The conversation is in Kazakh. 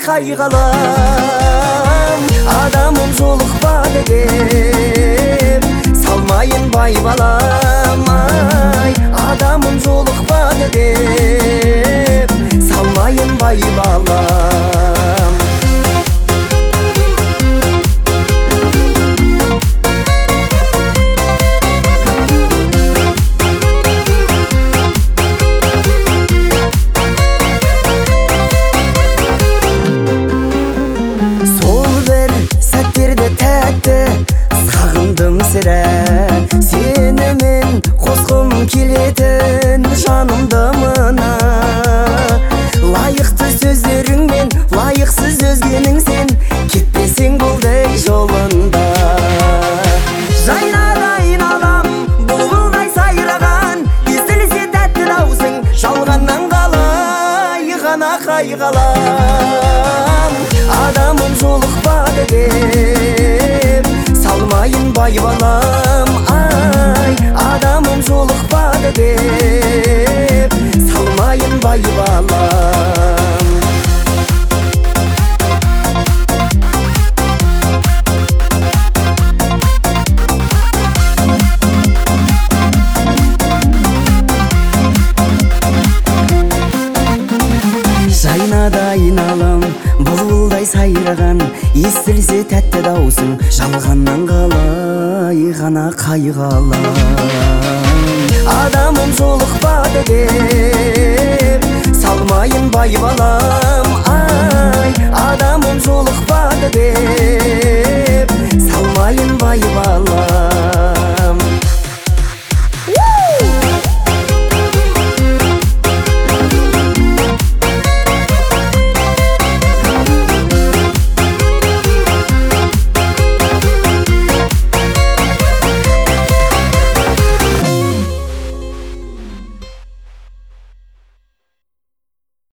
кайгалам. Адамым жолукпады деп салмайын бай балам. Ай, адамым жолукпады деп салмайын бай балам. Сағындым сірә сені мен қосқым келетін жанымды мына. Лайықты сөздеріңмен лайықсыз өзгенің сен кетпесең болды жолында. Жайнады айналам бұлбұлдай сайраған, естілсе тәтті даусың жалғаннан қалай ғана қайғалам. Адамым жолықпады деп салмайын бай балам. Ай, адамым жолықпады деп салмайын бай балам. Жайнады айналам бұлбұлдай сайраған, естілсе тәтті даусың жалғаннан қалай ғана қайғалам. Адамым жолықпады деп